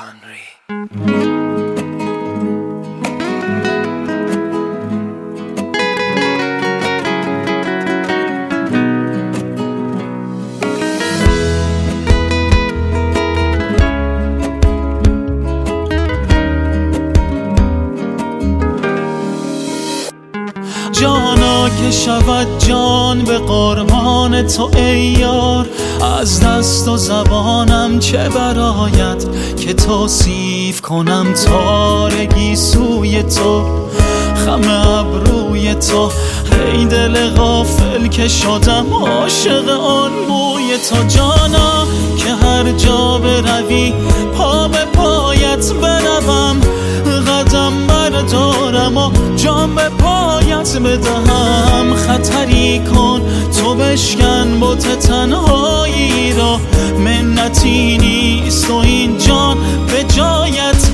جانا که شود جان به قربان تو ای یار، از دست و زبانم چه برآید که توصیف کنم تارگی سوی تو، خم ابروی تو. ای دل غافل که شدم عاشق آن بوی تو. جانا که هر جا بروی پا به پایت بروم، قدم بردارم و جان به پایت بدهم. خطری کن تو بشکن بت تنهایی را، منتی نیست و این جان به جایت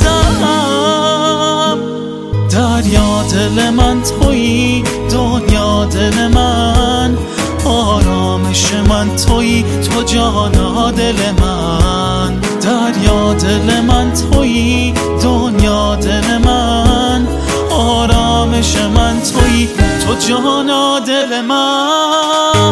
بدهم. دریا دل من تویی، دنیا دل من، آرامش من تویی، تو جانا دل من. دریا دل من تویی، دنیا دل من، آرامش من تویی، تو جانا دل من.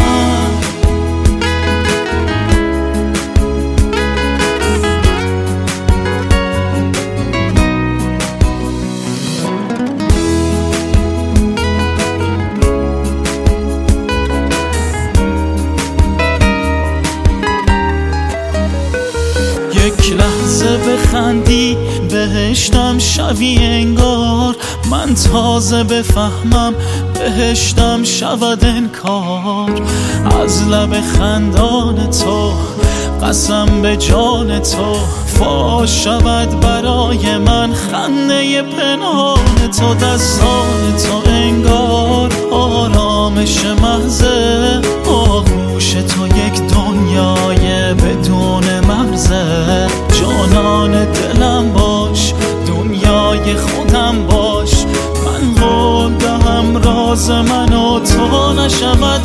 یک لحظه بخندی بهشتم شوی انگار، من تازه بفهمم بهشتم شود انکار. از لب خندان تو قسم به جان تو، فاش شود برای من خنده پنهان تو. دستان تو انگار آرامش محضه، آغوش تو یک دنیای بدون مرزه. جانان دلم باش، دنیای خودم باش، من قول دهم راز من و تو نشود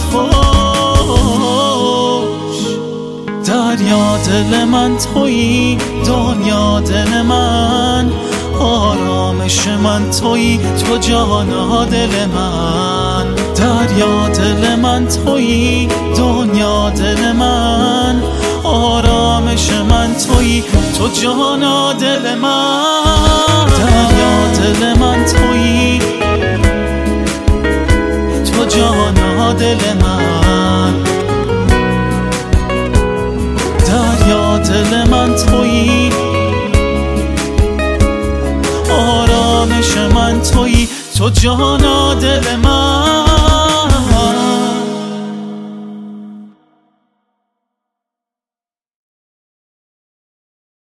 فاش. دریا دل من تویی، دنیا دل من، آرامش من تویی، تو جانا دل من. دریا دل من تویی، دنیا دل من، آرامش من تویی، تو جانا دل من. دریا دل من تویی، تو جانا دل من. دریا دل من تویی، آرامش من تویی، تو جانا دل من.